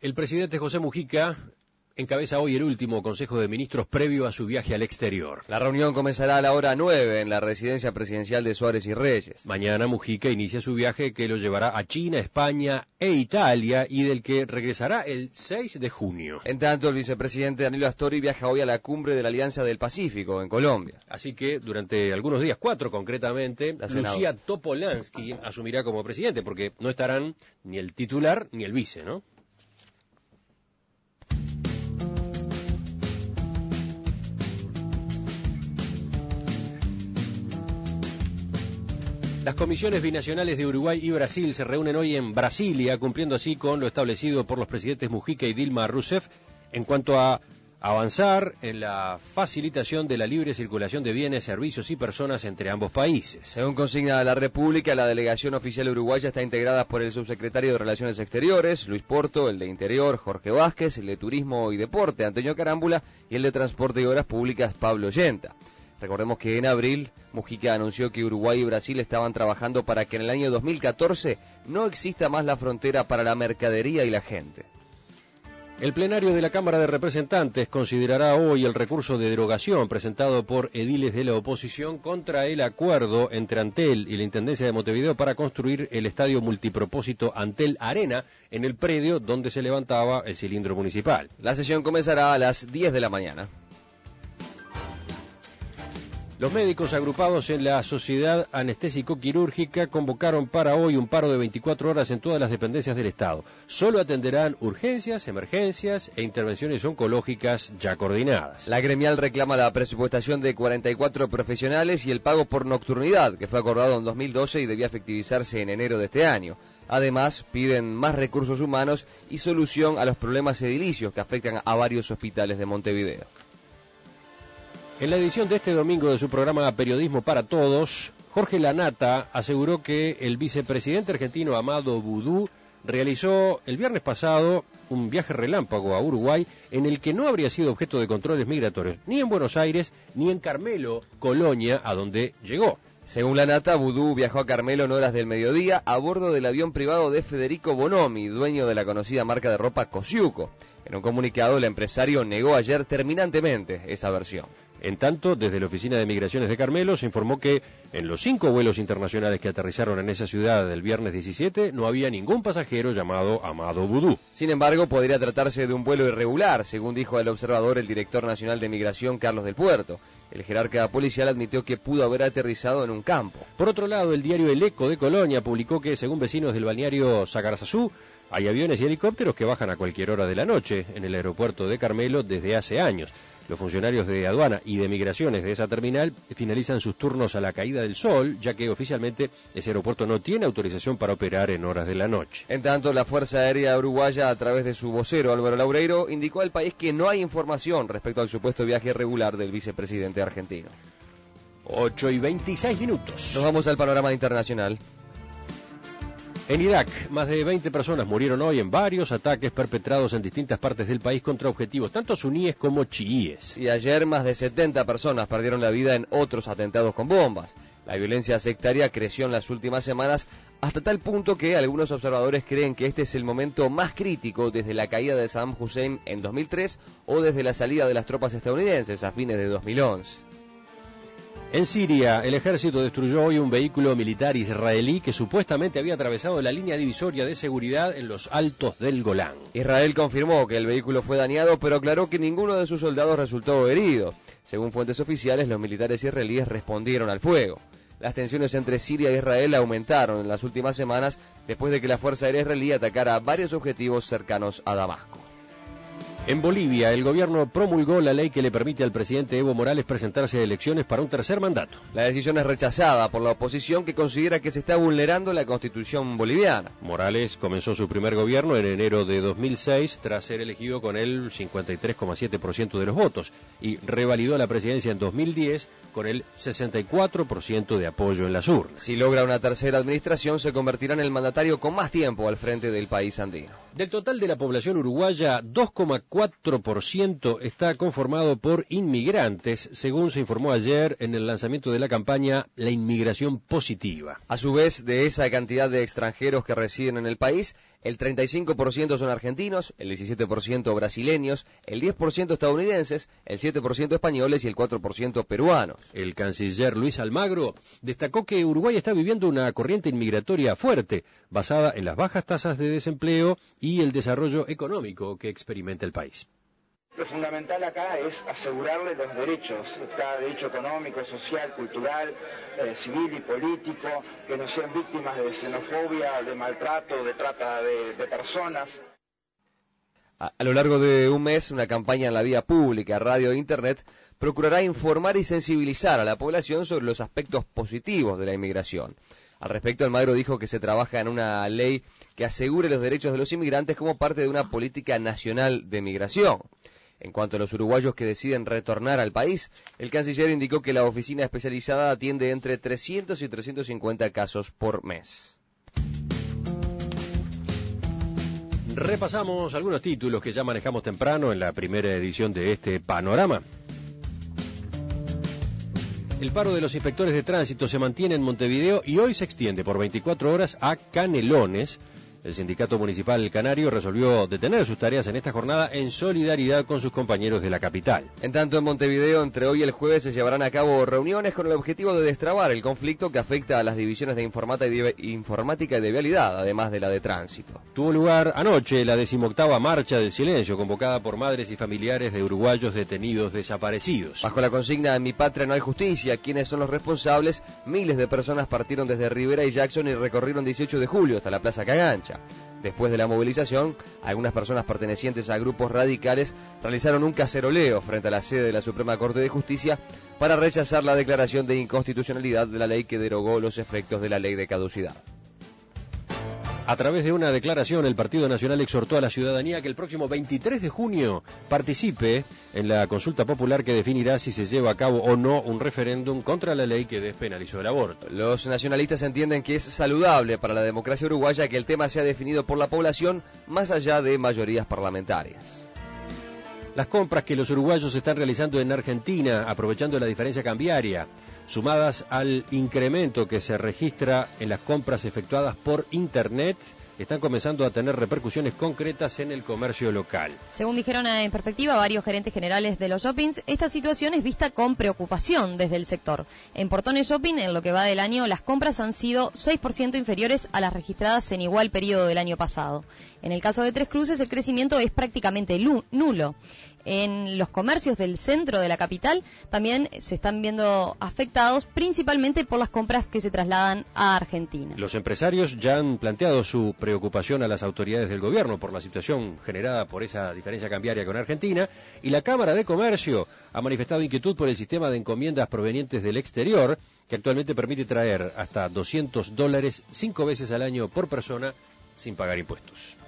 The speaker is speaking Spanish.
El presidente José Mujica encabeza hoy el último Consejo de Ministros previo a su viaje al exterior. La reunión comenzará a la hora 9 en la residencia presidencial de Suárez y Reyes. Mañana Mujica inicia su viaje que lo llevará a China, España e Italia y del que regresará el 6 de junio. En tanto, el vicepresidente Danilo Astori viaja hoy a la cumbre de la Alianza del Pacífico en Colombia. Así que durante algunos días, 4 concretamente, Lucía Topolansky asumirá como presidente porque no estarán ni el titular ni el vice, ¿no? Las comisiones binacionales de Uruguay y Brasil se reúnen hoy en Brasilia, cumpliendo así con lo establecido por los presidentes Mujica y Dilma Rousseff en cuanto a avanzar en la facilitación de la libre circulación de bienes, servicios y personas entre ambos países. Según consigna la República, la delegación oficial uruguaya está integrada por el subsecretario de Relaciones Exteriores, Luis Porto, el de Interior, Jorge Vázquez, el de Turismo y Deporte, Antonio Carámbula, y el de Transporte y Obras Públicas, Pablo Yenta. Recordemos que en abril Mujica anunció que Uruguay y Brasil estaban trabajando para que en el año 2014 no exista más la frontera para la mercadería y la gente. El plenario de la Cámara de Representantes considerará hoy el recurso de derogación presentado por ediles de la oposición contra el acuerdo entre Antel y la Intendencia de Montevideo para construir el estadio multipropósito Antel Arena en el predio donde se levantaba el cilindro municipal. La sesión comenzará a las 10 de la mañana. Los médicos agrupados en la Sociedad Anestésico-Quirúrgica convocaron para hoy un paro de 24 horas en todas las dependencias del Estado. Solo atenderán urgencias, emergencias e intervenciones oncológicas ya coordinadas. La gremial reclama la presupuestación de 44 profesionales y el pago por nocturnidad, que fue acordado en 2012 y debía efectivizarse en enero de este año. Además, piden más recursos humanos y solución a los problemas edilicios que afectan a varios hospitales de Montevideo. En la edición de este domingo de su programa Periodismo para Todos, Jorge Lanata aseguró que el vicepresidente argentino Amado Boudou realizó el viernes pasado un viaje relámpago a Uruguay en el que no habría sido objeto de controles migratorios, ni en Buenos Aires, ni en Carmelo, Colonia, a donde llegó. Según Lanata, Boudou viajó a Carmelo en horas del mediodía a bordo del avión privado de Federico Bonomi, dueño de la conocida marca de ropa Cosiuco. En un comunicado, el empresario negó ayer terminantemente esa versión. En tanto, desde la Oficina de Migraciones de Carmelo se informó que en los 5 vuelos internacionales que aterrizaron en esa ciudad el viernes 17 no había ningún pasajero llamado Amado Boudou. Sin embargo, podría tratarse de un vuelo irregular, según dijo el observador el director nacional de Migración, Carlos del Puerto. El jerarca policial admitió que pudo haber aterrizado en un campo. Por otro lado, el diario El Eco de Colonia publicó que, según vecinos del balneario Sagarazazú, hay aviones y helicópteros que bajan a cualquier hora de la noche en el aeropuerto de Carmelo desde hace años. Los funcionarios de aduana y de migraciones de esa terminal finalizan sus turnos a la caída del sol, ya que oficialmente ese aeropuerto no tiene autorización para operar en horas de la noche. En tanto, la Fuerza Aérea Uruguaya, a través de su vocero Álvaro Laureiro, indicó al país que no hay información respecto al supuesto viaje irregular del vicepresidente argentino. 8:26. Nos vamos al panorama internacional. En Irak, más de 20 personas murieron hoy en varios ataques perpetrados en distintas partes del país contra objetivos tanto suníes como chiíes. Y ayer más de 70 personas perdieron la vida en otros atentados con bombas. La violencia sectaria creció en las últimas semanas hasta tal punto que algunos observadores creen que este es el momento más crítico desde la caída de Saddam Hussein en 2003 o desde la salida de las tropas estadounidenses a fines de 2011. En Siria, el ejército destruyó hoy un vehículo militar israelí que supuestamente había atravesado la línea divisoria de seguridad en los altos del Golán. Israel confirmó que el vehículo fue dañado, pero aclaró que ninguno de sus soldados resultó herido. Según fuentes oficiales, los militares israelíes respondieron al fuego. Las tensiones entre Siria e Israel aumentaron en las últimas semanas después de que la Fuerza Aérea israelí atacara varios objetivos cercanos a Damasco. En Bolivia, el gobierno promulgó la ley que le permite al presidente Evo Morales presentarse a elecciones para un tercer mandato. La decisión es rechazada por la oposición, que considera que se está vulnerando la constitución boliviana. Morales comenzó su primer gobierno en enero de 2006 tras ser elegido con el 53,7% de los votos y revalidó la presidencia en 2010 con el 64% de apoyo en las urnas. Si logra una tercera administración, se convertirá en el mandatario con más tiempo al frente del país andino. Del total de la población uruguaya, 2,4% está conformado por inmigrantes, según se informó ayer en el lanzamiento de la campaña La Inmigración Positiva. A su vez, de esa cantidad de extranjeros que residen en el país, El 35% son argentinos, el 17% brasileños, el 10% estadounidenses, el 7% españoles y el 4% peruanos. El canciller Luis Almagro destacó que Uruguay está viviendo una corriente inmigratoria fuerte, basada en las bajas tasas de desempleo y el desarrollo económico que experimenta el país. Lo fundamental acá es asegurarle los derechos, cada derecho económico, social, cultural, civil y político, que no sean víctimas de xenofobia, de maltrato, de trata de personas. A lo largo de un mes, una campaña en la vía pública, radio e internet, procurará informar y sensibilizar a la población sobre los aspectos positivos de la inmigración. Al respecto, Almagro dijo que se trabaja en una ley que asegure los derechos de los inmigrantes como parte de una política nacional de migración. En cuanto a los uruguayos que deciden retornar al país, el canciller indicó que la oficina especializada atiende entre 300 y 350 casos por mes. Repasamos algunos títulos que ya manejamos temprano en la primera edición de este panorama. El paro de los inspectores de tránsito se mantiene en Montevideo y hoy se extiende por 24 horas a Canelones. El Sindicato Municipal Canario resolvió detener sus tareas en esta jornada en solidaridad con sus compañeros de la capital. En tanto, en Montevideo, entre hoy y el jueves se llevarán a cabo reuniones con el objetivo de destrabar el conflicto que afecta a las divisiones de informática y de vialidad, además de la de tránsito. Tuvo lugar anoche la 18ª Marcha del Silencio, convocada por madres y familiares de uruguayos detenidos desaparecidos. Bajo la consigna "En mi patria no hay justicia", ¿quiénes son los responsables? Miles de personas partieron desde Rivera y Jackson y recorrieron 18 de julio hasta la Plaza Cagancha. Después de la movilización, algunas personas pertenecientes a grupos radicales realizaron un caceroleo frente a la sede de la Suprema Corte de Justicia para rechazar la declaración de inconstitucionalidad de la ley que derogó los efectos de la ley de caducidad. A través de una declaración, el Partido Nacional exhortó a la ciudadanía que el próximo 23 de junio participe en la consulta popular que definirá si se lleva a cabo o no un referéndum contra la ley que despenalizó el aborto. Los nacionalistas entienden que es saludable para la democracia uruguaya que el tema sea definido por la población más allá de mayorías parlamentarias. Las compras que los uruguayos están realizando en Argentina, aprovechando la diferencia cambiaria, sumadas al incremento que se registra en las compras efectuadas por Internet, están comenzando a tener repercusiones concretas en el comercio local. Según dijeron en Perspectiva varios gerentes generales de los shoppings, esta situación es vista con preocupación desde el sector. En Portones Shopping, en lo que va del año, las compras han sido 6% inferiores a las registradas en igual periodo del año pasado. En el caso de Tres Cruces, el crecimiento es prácticamente nulo. En los comercios del centro de la capital también se están viendo afectados principalmente por las compras que se trasladan a Argentina. Los empresarios ya han planteado su preocupación a las autoridades del gobierno por la situación generada por esa diferencia cambiaria con Argentina, y la Cámara de Comercio ha manifestado inquietud por el sistema de encomiendas provenientes del exterior, que actualmente permite traer hasta $200 5 veces al año por persona sin pagar impuestos.